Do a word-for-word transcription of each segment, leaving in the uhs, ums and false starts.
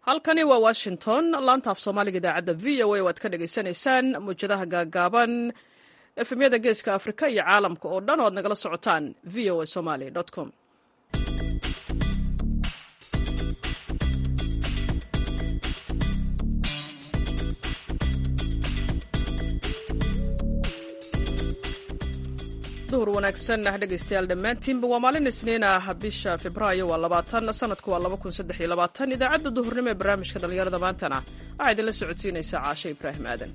halkani waa washington laanta af soomaaliga idaacadda v o a waad ka dhagaysanaysaan muwjadaha gaagaaban efemyada geeska afrika iyo caalamka oo dhan oo ad nagala socotaan v o a somaly com duhur wanaagsan ah dhegaystayaal dhammaantiinba waa maalin isniin ah bisha febraayo waa labaatan sanadku waa laba kun saddex iyo labaatan idaacadda duhurnimo ee barnaamijka dhallinyarada maantana waxaa idinla socodsiinaysaa caashe ibraahim aadan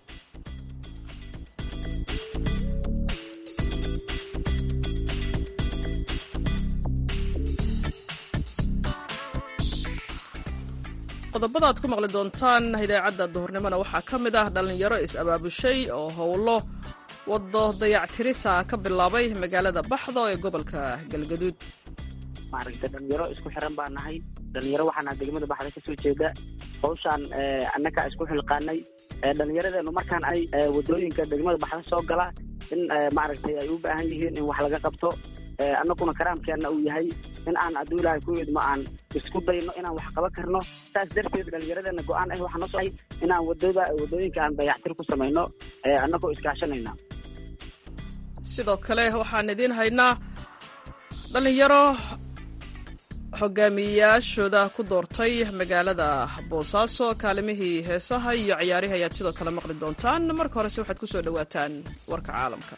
qodobada aad ku maqli doontaan idaacadda duhurnimona waxaa ka mid ah dhallinyaro is-abaabushay oo howlo wado dayactirisa ka bilaabay magaalada baxdo ee gobolka galgaduud maaragtay dhalinyaro isku xiran baa nahay dhalinyaro waxaana degmada baxda kasoo jeeda hawshaan annaga isku xilqaanay dhalinyaradeennu markaan ay wadooyinka degmada baxda soo gala in maaragtay ay u baahan yihiin in wax laga qabto annaguna karaamkeenna uu yahay in aan hadduu ilaahay ku idmo aan isku dayno inaan wax qaban karno saas darteed dhalinyaradeenna go-aan ah waxaa noo socay inaan wadada wadooyinka aan dayactir ku samayno annagoo iskaashanayna sidoo kale waxaan idiin haynaa dhallinyaro hogaamiyeyaashooda ku doortay magaalada boosaaso kaalimihii heesaha iyo ciyaarihii ayaad sidoo kale maqli doontaan marka horese waxaad ku soo dhowaataan warka caalamka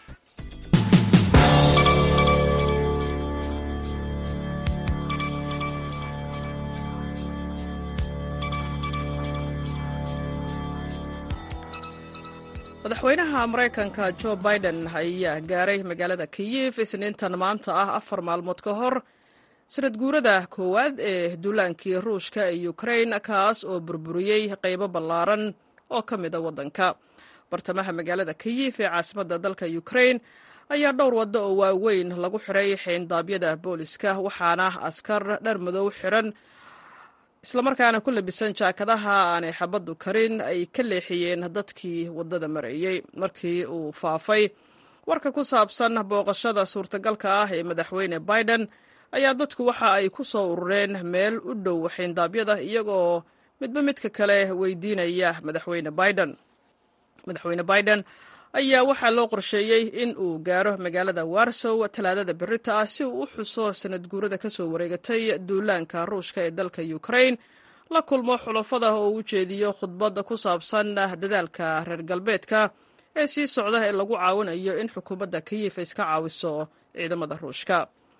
madaxweynaha maraykanka jo biden ayaa gaaray magaalada kiyif isniintan maanta ah afar maalmood ka hor sanad guurada koowaad ee duulaankii ruushka ee ukrain kaas oo burburiyey qaybo ballaaran oo ka mida waddanka bartamaha magaalada kiyif ee caasimadda dalka ukrain ayaa dhowr waddo oo waaweyn lagu xiray xeendaabyada booliska waxaana askar dhar madow xiran islamarkaana ku labisan jaakadaha aanay xabaddu karin ay ka leexiyeen dadkii waddada marayey markii uu faafay warka ku saabsan booqashada suurtagalka ah ee madaxweyne biden ayaa dadku waxa ay ku soo urureen meel u dhow xeendaabyada iyagoo midba midka kale weydiinaya madaxweyne biden madaxweyne biden ayaa waxaa loo qorsheeyey in uu gaaro magaalada warsow talaadada berita ah si uu u xuso sanad guurada ka soo wareegatay duulaanka ruushka ee dalka ukrain la kulmo xulafada oo u jeediyo khudbadda ku saabsan dadaalka reer galbeedka ee sii socda ee lagu caawinayo in xukuumadda kiyif iska caawiso ciidamada ruushka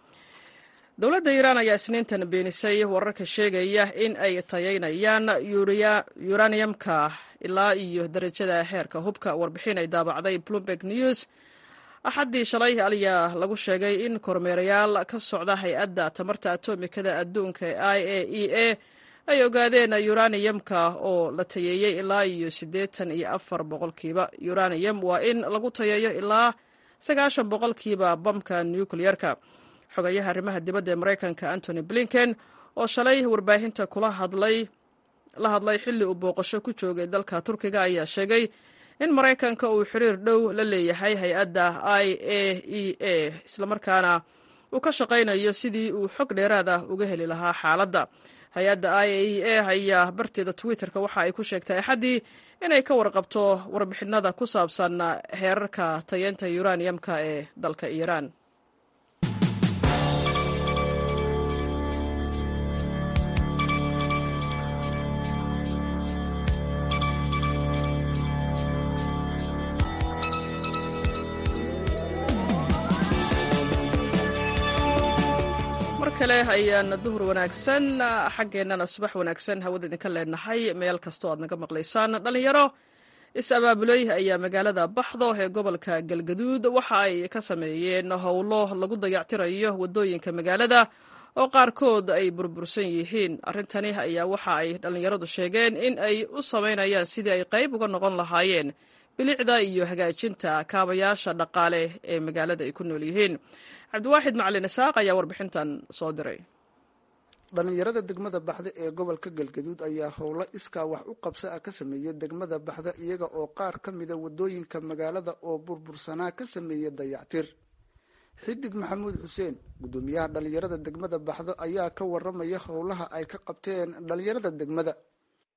dowladda iiraan ayaa isniintan beenisay wararka sheegaya in ay tayaynayaan yuraniyamka ilaa iyo darajada heerka hubka warbixin ay daabacday bloomberg news axaddii shalay ayaa lagu sheegay in kormeerayaal ka socda hay-adda tamarta atomikada adduunka ee i a e a ay ogaadeen yuraniyamka oo la tayeeyey ilaa iyo siddeetan iyo afar boqolkiiba yuraniyam waa in lagu tayeeyo ilaa sagaashan boqolkiiba bamka nucleerka xogayaha arrimaha dibadda ee maraykanka antony blinken oo shalay warbaahinta kula hadlay la hadlay xilli uu booqasho ku joogay dalka turkiga ayaa sheegay in maraykanka uu xiriir dhow la leeyahay hay-adda i a e a islamarkaana uu ka shaqaynayo sidii uu xog dheeraad ah uga heli lahaa xaaladda hay-adda i a e a ayaa barteeda twitterka waxa ay ku sheegtay axaddii inay ka warqabto warbixinada ku saabsan heerarka tayeynta yuraniyamka ee dalka iiraan kale ayaan duhur wanaagsan xaggeennana subax wanaagsan hawada idinka leenahay meel kastoo aad naga maqlaysaan dhallinyaro is-abaabuley ayaa magaalada baxdo ee gobolka galgaduud waxa ay ka sameeyeen howlo lagu dayactirayo waddooyinka magaalada oo qaarkood ay burbursan yihiin arrintani ayaa waxa ay dhallinyaradu sheegeen in ay u samaynayaan sidii ay qayb uga noqon lahaayeen bilicda iyo hagaajinta kaabayaasha dhaqaale ee magaalada ay ku nool yihiin cabdiwaaxid macalin isaaq ayaa warbixintan soo diray dhallinyarada degmada baxda ee gobolka galgaduud ayaa howlo iskaa wax u qabsa ah ka sameeyey degmada baxda iyaga oo qaar ka mida waddooyinka magaalada oo burbursanaa ka sameeyey dayactir xidig maxamuud xuseen guddoomiyaha dhallinyarada degmada baxdo ayaa ka waramaya howlaha ay ka qabteen dhallinyarada degmada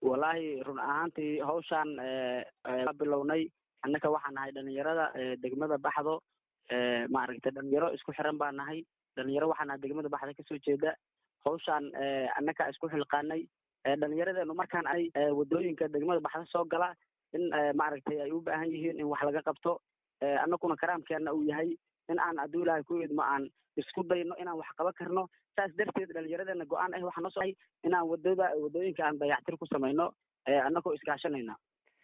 wallaahi run ahaantii hawshaan bilownay annaka waxaan nahay dhalinyarada degmada Baxdo maaragtay dhalinyaro isku xiran baan nahay dhalinyaro waxaan nahay degmada Baxdo kasoo jeeda hawshaan annaka isku xilqaanay dhalinyaradeenu markaan ay wadooyinka degmada Baxdo soo gala in maaragtay ay u baahan yihiin in wax laga qabto annakuna karaamkeena uu yahay in aan aduu ilaahay ku idmo aan isku dayno inaan wax qaban karno saas darteed dhalinyaradeena go'aan ah waxaan soo hay inaan wadada wadooyinka aan dayactir ku samayno annakoo iskaashanayna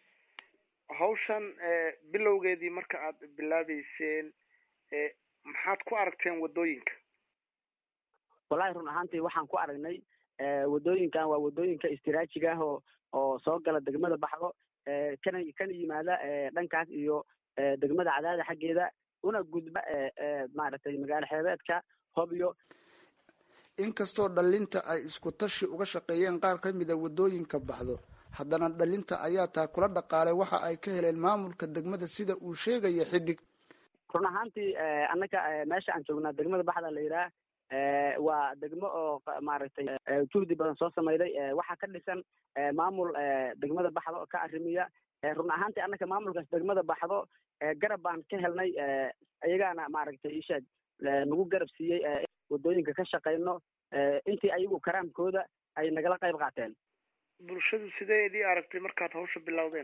hawshan bilowgeedii marka aad bilaabeyseen maxaad ku aragteen wadooyinka wallaahi run ahaantii waxaan ku aragnay wadooyinkan waa wadooyinka istiraajiga ah oo oo soo gala degmada Baxdo kana kana yimaada dhankaas iyo degmada Cadaada xaggeeda una gudba maaragtay magaalo xeebeedka Hobyo inkastoo dhalinta ay isku tashi uga shaqeeyeen qaar ka mid ah wadooyinka Baxdo haddana dhalinta ayaa taa kula dhaqaalay waxa ay ka heleen maamulka degmada sida uu sheegay Xidig run ahaantii annaka meesha aan joognaa degmada Baxdo la yiraahdo waa degmo oo maaragtay juhdi badan soo sameeyay waxa ka dhisan maamul degmada Baxdo ka arrimiya run ahaantii annaka maamulkaas degmada Baxdo garab baan ka helnay ayagana maaragtay ishaad nagu garab siiyay wadooyinka ka shaqeyno intii ayagu karaamkooda ay nagala qayb qaateen bulshadu sideedii aragtay markaad hawsha bilowdeen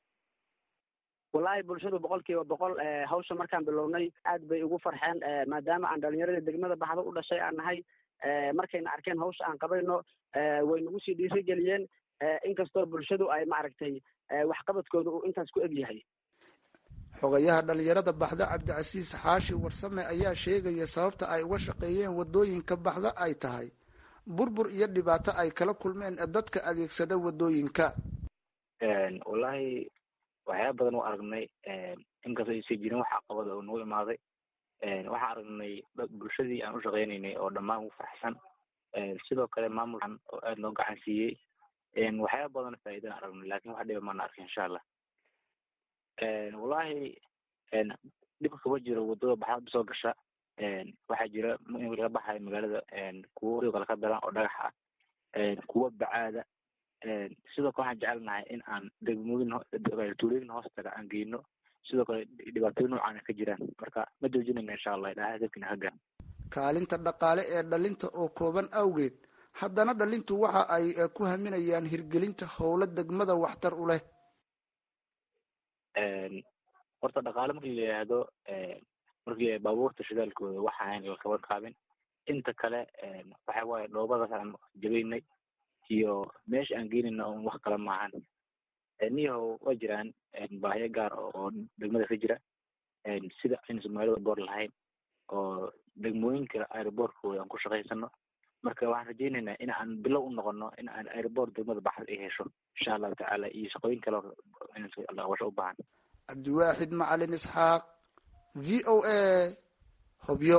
wallaahi bulshadu boqolkiiba boqol hawsha markaan bilownay aad bay ugu farxeen maadaama aan dhalinyarada degmada Baxdo u dhashay aan nahay markayna arkeen hawsha aan qabayno way nagu sii dhiirigeliyeen inkastoo bulshadu ay maaragtay waxqabadkooda uu intaas ku eg yahay xogayaha dhalinyarada Baxdo Cabdicasiis Xaashi Warsame ayaa sheegaya sababta ay uga shaqeeyeen wadooyinka Baxdo ay tahay burbur iyo dhibaato ay kala kulmeen dadka adeegsada wadooyinka wallaahi waxyaabo badan oo aragnay inkastoo ay jirin wax caqabad oo noo imaaday waxa aragnay bulshadii aan u shaqeynaynay oo dhammaan u farxsan sidoo kale maamulkan oo aad noo gacan siiyay waxyaabo badan faa'iido aan aragnay laakiin wax dhiba ma arkin insha Allah wallaahi dib ka wajiro wadada Baxdo soo gasha waxa jira in laga baxay magaalada kuwa kala ka daran oo dhagax ah kuwa bacaada sidoo kale waxaan jecelnahay in aan degmooyin tuulooyin hoostaga aan geyno sidoo kale dhibaatooyin noocaan ka jiraan marka ma joojinayna insha Allah ilaahay dadkina haga kaalinta dhaqaale ee dhalinta oo kooban awgeed haddana dhalintu waxa ay ku haminayaan hirgelinta howlo degmada waxtar u leh horta dhaqaale markii la yiraahdo markii baabuurta shidaalkooda waxa aan la kaban qaabin inta kale waxa waaye dhoobada aan jabeynay iyo meesha aan geynayna oo wax kala maahan niyo waa jiraan baahiyo gaar oo degmada ka jira sida in Soomaaliya boor lahayn oo degmooyinka airportkooda aan ku shaqeysano marka waxaan rajaynaynaa in aan bilow u noqono in aan airport degmada Baxdo ay hesho insha Allah taala iyo shaqooyin kale in Allah washa u baahan Cabdiwaaxid Macalin Isxaaq V O A Hobyo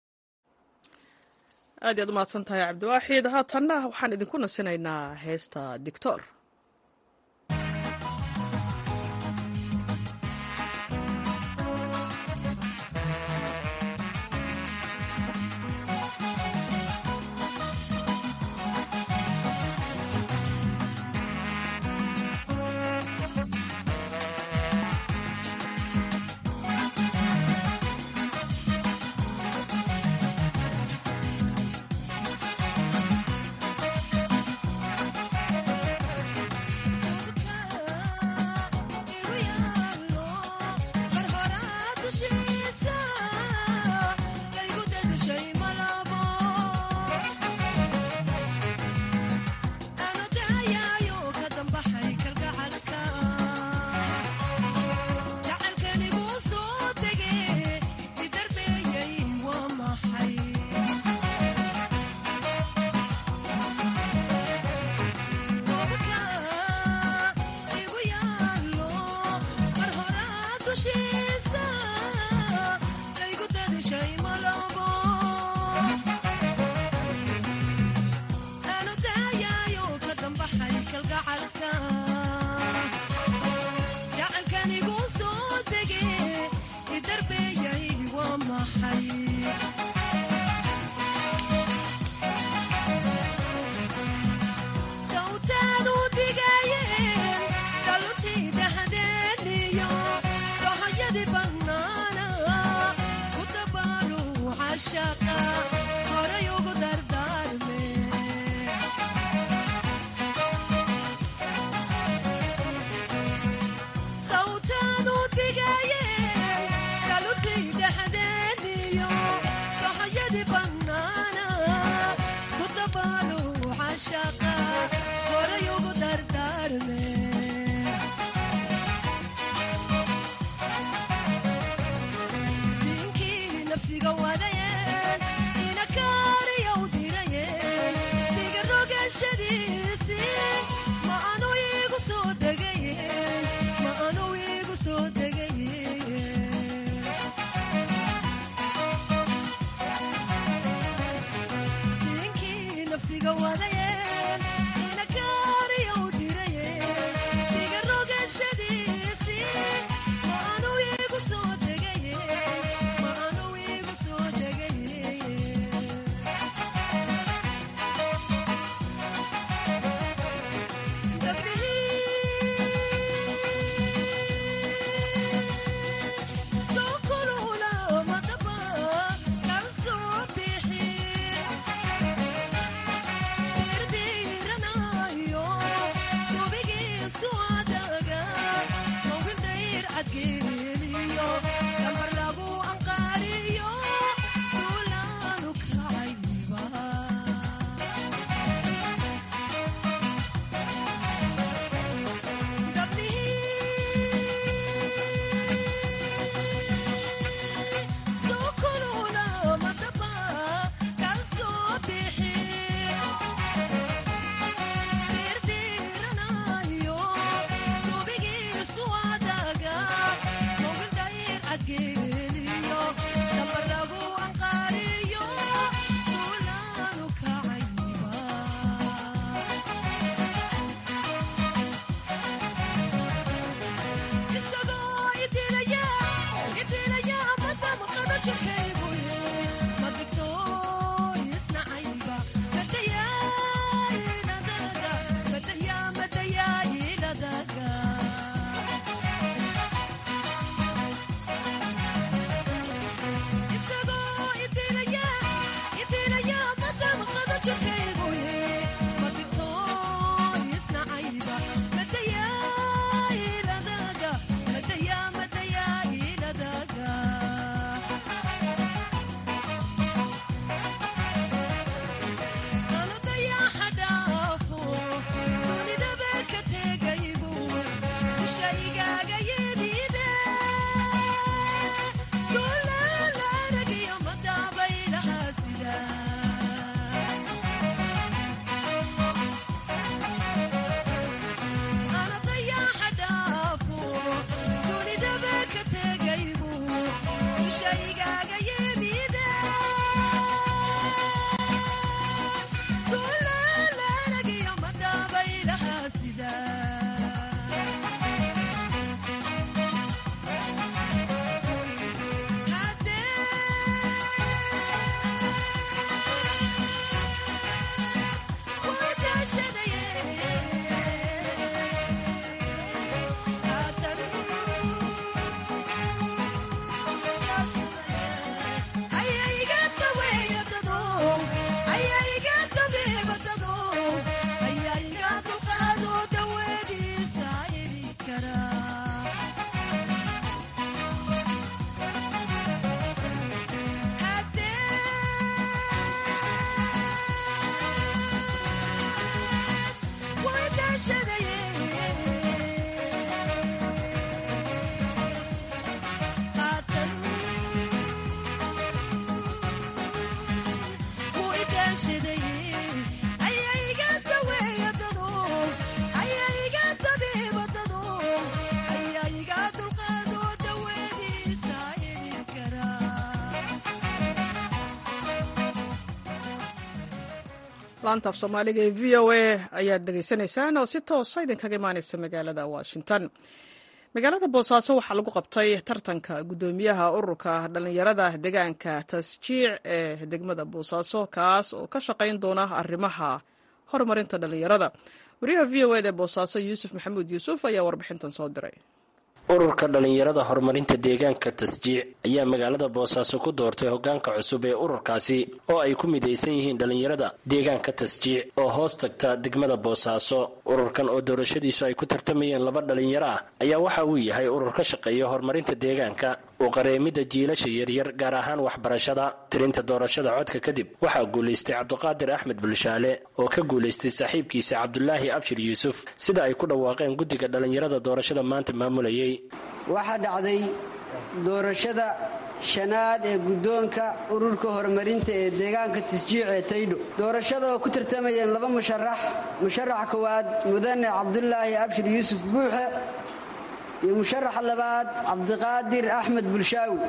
aad aad u mahadsan tahay Cabdiwaaxid haatanna waxaan idinku nasinaynaa heesta Dictor Sautan u digay laanta af soomaaliga ee v o a ayaad dhegaysanaysaan oo si toosa idinkaga imaanaysa magaalada washington. magaalada boosaaso waxaa lagu qabtay tartanka guddoomiyaha ururka dhallinyarada deegaanka tasjiic ee degmada boosaaso kaas oo ka shaqayn doona arrimaha horumarinta dhallinyarada. wariyaha v o eda boosaaso yuusuf maxamuud yuusuf ayaa warbixintan soo diray. ururka dhallinyarada horumarinta deegaanka tasjiic ayaa magaalada boosaaso ku doortay hogaanka cusub ee ururkaasi oo ay ku midaysan yihiin dhallinyarada deegaanka tasjiic oo hoos tagta degmada boosaaso. ururkan oo doorashadiisu ay ku tartamayeen laba dhallinyaro ah ayaa waxa uu yahay urur ka shaqeeya horumarinta deegaanka oo qareemida jiilasha yaryar gaar ahaan waxbarashada. tirinta doorashada codka kadib waxaa guulaystay cabdiqaadir axmed bulshaale oo ka guulaystay saaxiibkiisa cabdulaahi abshir yuusuf sida ay ku dhawaaqeen guddiga dhallinyarada doorashada maanta maamulayay. waxaa dhacday doorashada shanaad ee guddoonka ururka horumarinta ee deegaanka tasjiic ee taydho doorashada oo ku tartamayeen laba musharax musharaxa koowaad mudane cabdulaahi abshir yuusuf buuxe iyo musharaxa labaad cabdiqaadir axmed bulshaawi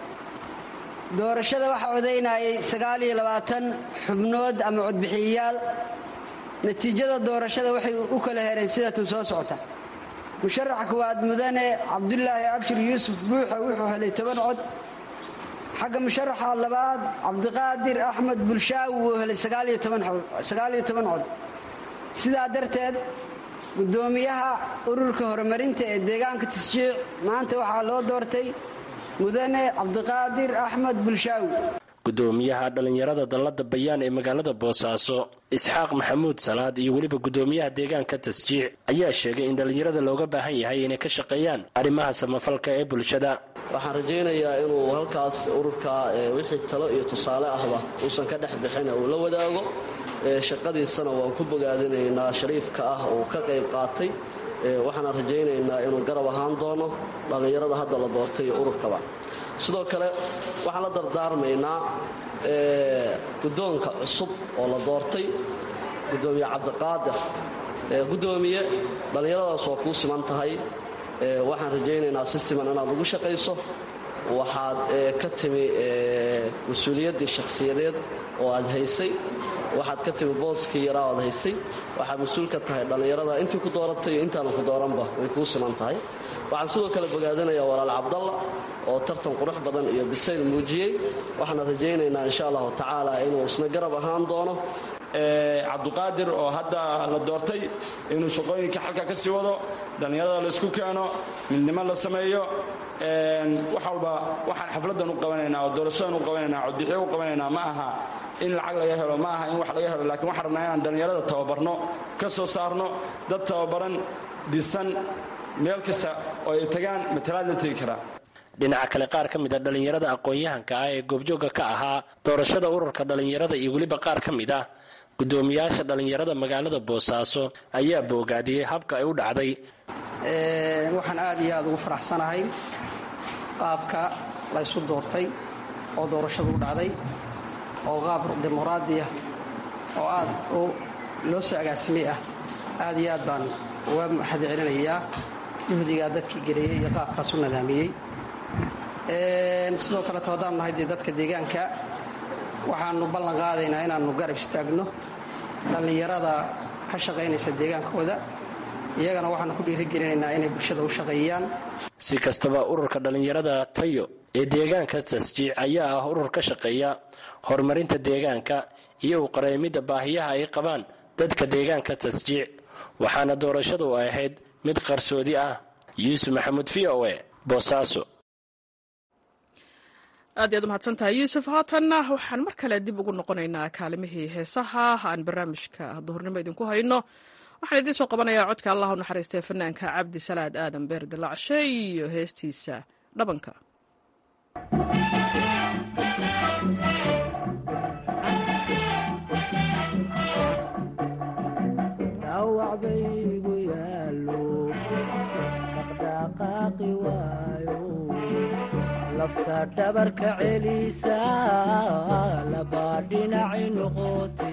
doorashada waxaa odaynayay sagaal iyo labaatan xubnood ama codbixiyayaal natiijada doorashada waxay u kala hereen sidatan soo socota musharaxa koowaad mudane cabdulaahi abshir yuusuf buuxe wuxuu helay toban cod xagga musharaxa labaad cabdiqaadir axmed bulshaawi wuu helay sagaal iyo toban cod sidaa darteed guddoomiyaha ururka horumarinta ee deegaanka tasjiic maanta waxaa loo doortay mudane cabdiqaadir axmed bulshaawi gudoomiyaha dhalinyarada dallada bayaan ee magaalada boosaaso isxaaq maxamuud salaad iyo weliba gudoomiyaha deegaanka tasjiic ayaa sheegay in dhalinyarada looga baahan yahay inay ka shaqeeyaan arrimaha samafalka ee bulshada waxaan rajaynayaa inuu halkaas ururka wixii talo iyo tusaale ahba uusan ka dhex bixin uu la wadaago shaqadiisana waan ku bogaadinaynaa shariifka ah uu ka qayb qaatay waxaana rajaynaynaa inuu garab ahaan doono dhallinyarada hadda la doortay iyo ururkaba sidoo kale waxaan la dardaarmaynaa guddoonka cusub oo la doortay gudoomiye cabdiqaadir gudoomiye dhallinyaradaas waa kuu siman tahay waxaan rajaynaynaa si siman inaad ugu shaqayso waxaad ka timi mas-uuliyaddii shakhsiyadeed oo aad haysay waxaad ka timi booskii yaraa oad haysay waxaad mas-uul ka tahay dhallinyarada intii ku dooratay iyo intaanu ku dooranba way kuu siman tahay waxaan sidoo kale bogaadinayaa walaal cabdalla oo tartan qurux badan iyo bisayl muujiyey waxaana rajaynaynaa insha allahu tacaala inuu isna garab ahaan doono cabdiqaadir oo hadda la doortay inuu shaqooyinka xalka ka sii wado dhallinyarada la isku keeno midnimo la sameeyo wax walba waxaan xafladan u qabanaynaa oo doorashadan u qabanaynaa codbixiyo u qabanaynaa ma aha in lacag laga helo ma aha in wax laga helo laakiin waxaan rabnaa inaan dhallinyarada tababarno ka soo saarno dad tababaran dhisan meel kasta oo ay tagaan matalaad la tegi karaa dhinaca kale qaar ka mid a dhallinyarada aqoon-yahanka ah ee goobjooga ka ahaa doorashada ururka dhallinyarada iyo weliba qaar ka mid ah gudoomiyaasha dhallinyarada magaalada boosaaso ayaa boogaadiyey habka ay u dhacday waxaan aad iyo aad ugu faraxsanahay qaabka la ysu doortay oo doorashadu u dhacday oo qaab dimuqraadi ah oo aad loo soo agaasimay ah aad iyo aad baan uga mahad celinayaa juhdigaa dadkii geliyey iyo qaabkaas u nadaamiyey sidoo kaleto haddaan nahay dee dadka deegaanka waxaanu ballan qaadaynaa inaannu garab istaagno dhallinyarada ka shaqaynaysa deegaankooda iyagana waxaanu ku dhiirigelinaynaa inay bulshada u shaqeeyaan si kastaba ururka dhallinyarada tayo ee deegaanka tasjiic ayaa ah urur ka shaqeeya horumarinta deegaanka iyo u qareemidda baahiyaha ay qabaan dadka deegaanka tasjiic waxaana doorashadu ay ahayd mid qarsoodi ah yuusuf maxamuud v o e boosaaso aad iyaad umahadsantahay yuusuf haatanna waxaan mar kale dib ugu noqonaynaa kaalimihii heesaha aan barnaamijka duhurnimo idinku hayno waxaan idiin soo qabanayaa codka allah u naxariistay fanaanka cabdi salaad aadan beer dilaacshe iyo heestiisa dhabanka lafta dhabarka celisa labaa dhinaci noqote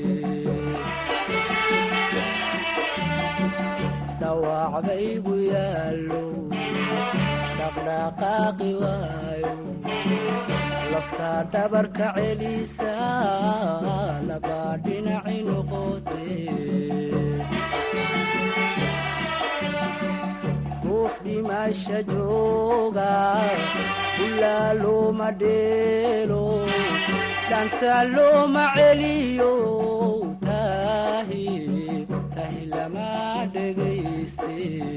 dhawac baygu yaallo dhaqdhaqaaqi waayo lafta dhabarka celisa labaa dhinaci noqote ruux dhimasha jooga ilaa looma dheelo dhanta looma celiyo tahi tahi lama dhegayste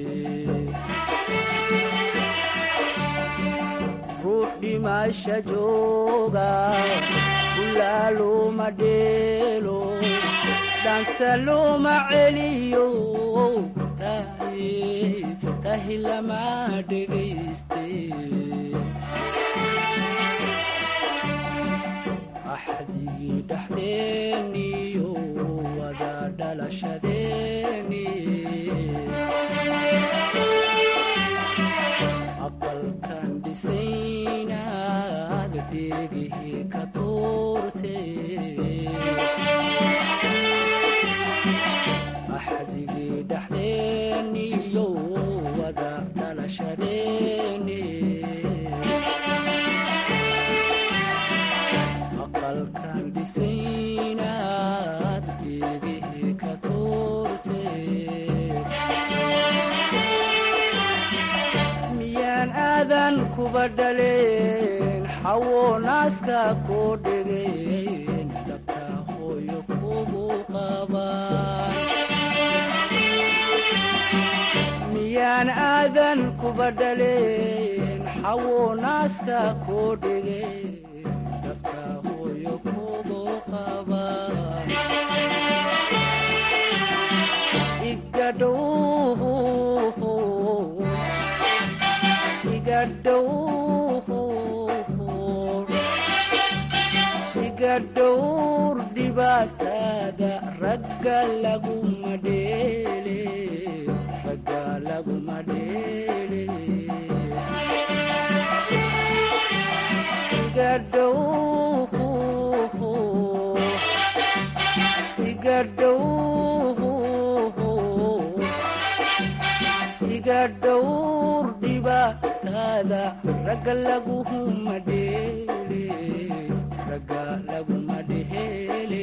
ruux dhimasha jooga ilaa looma dheelo dhanta looma celiyo tahi tahi lama dhegayste axdigii dhexdeeniyo wada dhalashadeeni aqalkan dhisayna kuba dhaleen xawo naaska koo dhegeen dhabtaa hooyo kugu qabaan miyaan aadan kuba dhaleen xawo naaska koo dhegeen dhabtaa hooyo kugu qabaan igadhow iga dhowr dhibaatada ragga laguma dheele ragga laguma dheele iga dhowr iga dhowr iga dhowr dhibaatada ragga laguma dheele ragga laguma dheele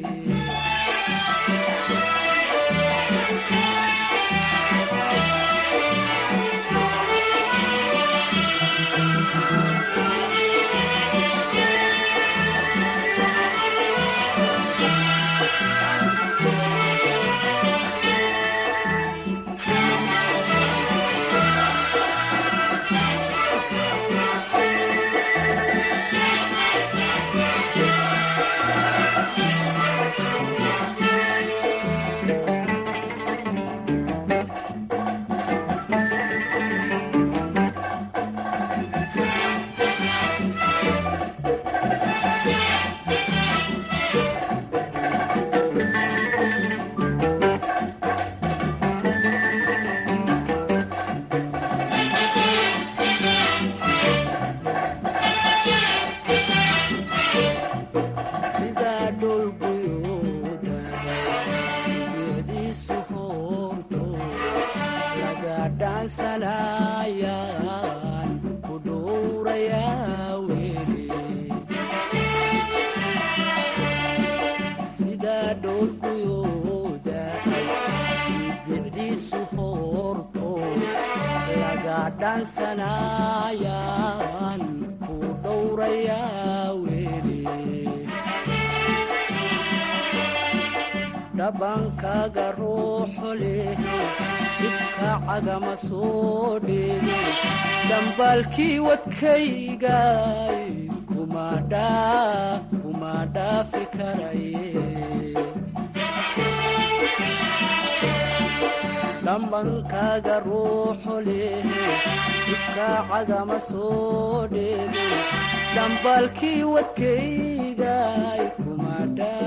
dhabankaaga ruuxo leh ifka cagama soo dheege dambaalkii wadkaygay kuma dhaafi karaye dhabankaaga ruuxo leh ifka cagama soo dheege dambaalkii wadkaygay kuma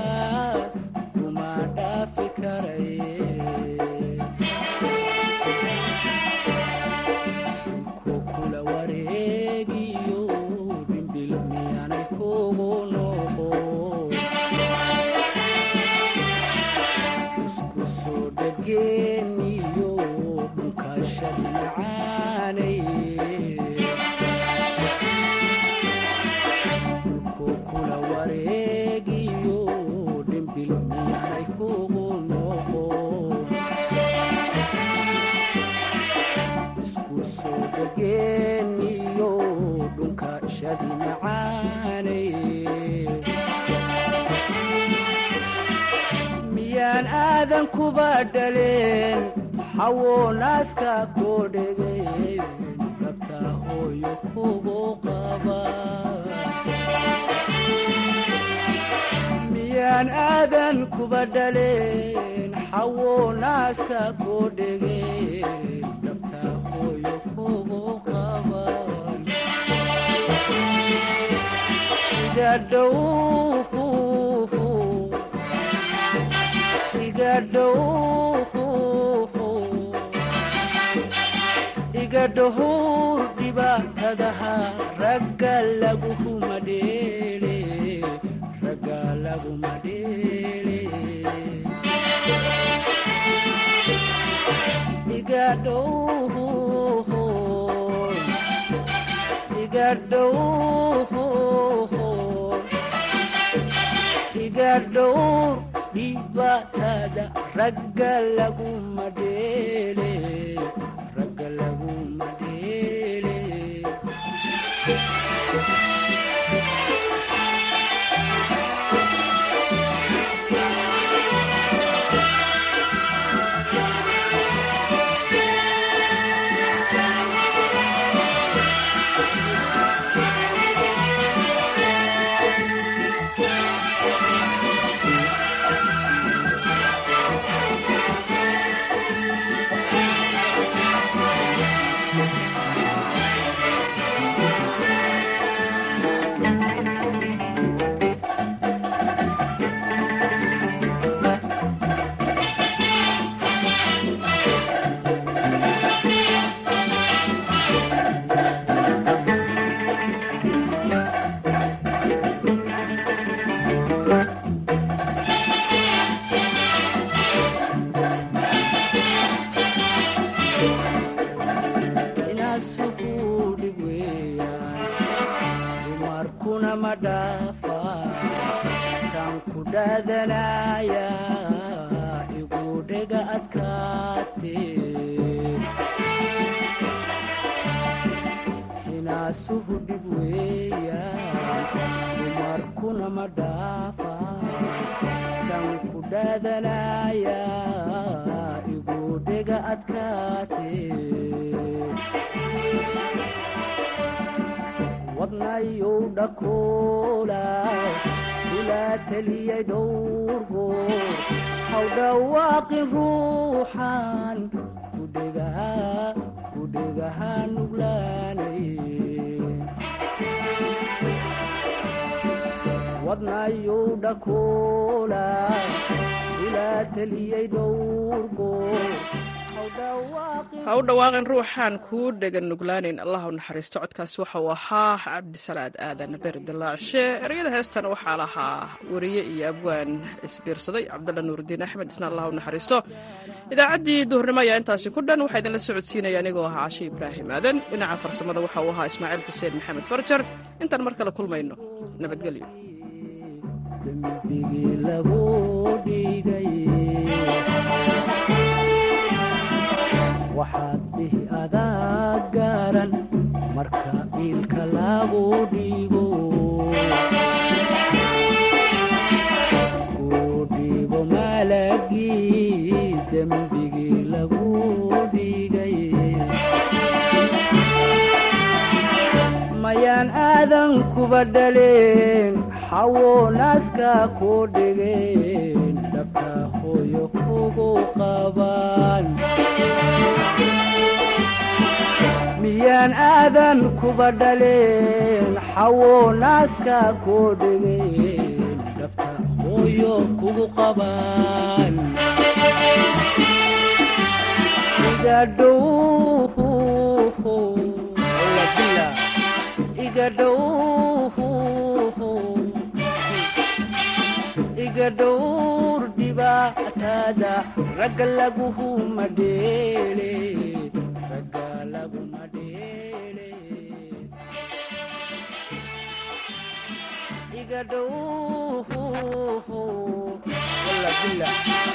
dhaafi karaye kukula wareegiyo dhimbil miyaanay kugu noqo isku soo dhageeniyo dhunkashadi macaanay kukula wareegiyo dhimbil miyaanay kugu noqo isku soo dhageeniyo dhunkashadi macaanay miyaan aadan kuba dhaleen xawo naaska koo dhegeen dhabtaa hooyo kugu qaba miyaan aadan kuba dhaleen xawo naaska koo dhegeen dhabtaa hooyo kugu qaba iga dhowr iga dhowr iga dhowr dhibaatadaha ragga laguma dheele ragga laguma dheele iga dhowr iga dhowr iga dhowr dhibaatada ragga laguma dheele ragga laguma dheele dhaafa tan ku dhaadanaya igu dhega adkaate wadnayow dhakoola kula taliyay dhowrgoor haw dhawaaqin ruuxan kudhegaha nuglaanay wadnayow dhakoola kula taliyay dhowrgoor ha u dhawaaqin ruuxaan kuu dhegan nuglaanin allah u naxariisto codkaasi waxa uu ahaa cabdisalaad aadan beri dilaacshe ereyada heestan waxaa lahaa wariye iyo abwaan isbiirsaday cabdalla nuurdiin axmed isna allah u naxariisto idaacaddii duhurnimo ayaa intaasi ku dhan waxaa idinla socodsiinaya anigoo ahaa cashe ibraahim aadan dhinaca farsamada waxa uu ahaa ismaaciil xuseen maxamed farjar intaan mar kale kulmayno nabadgelyo waxaad dhihi adaa garan marka iilka lagu dhiibo kuu dhiibo malagii dembigii lagu dhigay mayaan aadan kuba dhaleen xawo naaska ku dhigeen dhabta hooyo kugu qabaan miyaan aadan kuba dhaleen xawo naaska ku dhigeen dhabta hooyo kugu qabaan iga dhow iga dhow iga dhowr dhibaatada ragga laguhuma dheele ragga laguma dheele iga dhow